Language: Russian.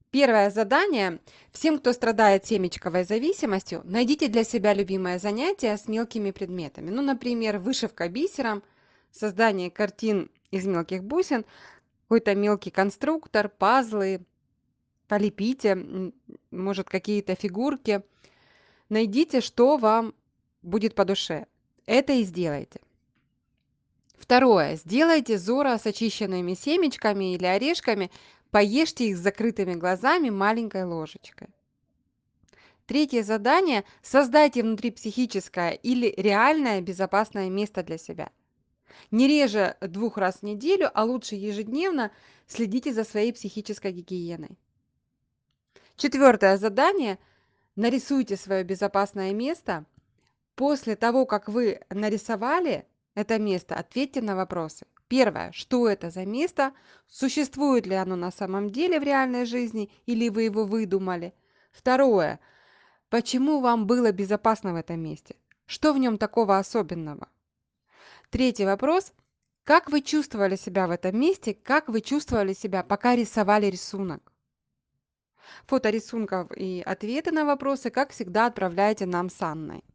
Первое задание. Всем, кто страдает семечковой зависимостью, найдите для себя любимое занятие с мелкими предметами. Ну, например, вышивка бисером, создание картин из мелких бусин, какой-то мелкий конструктор, пазлы, полепите, может, какие-то фигурки. Найдите, что вам будет по душе. Это и сделайте. Второе. Сделайте зора с очищенными семечками или орешками. Поешьте их с закрытыми глазами маленькой ложечкой. Третье задание. Создайте внутри психическое или реальное безопасное место для себя. Не реже 2 раз в неделю, а лучше ежедневно следите за своей психической гигиеной. Четвертое задание. Нарисуйте свое безопасное место. После того, как вы нарисовали это место, ответьте на вопросы. Первое. Что это за место? Существует ли оно на самом деле в реальной жизни или вы его выдумали? Второе. Почему вам было безопасно в этом месте? Что в нем такого особенного? Третий вопрос. Как вы чувствовали себя в этом месте? Как вы чувствовали себя, пока рисовали рисунок? Фото рисунков и ответы на вопросы, как всегда, отправляйте нам с Анной.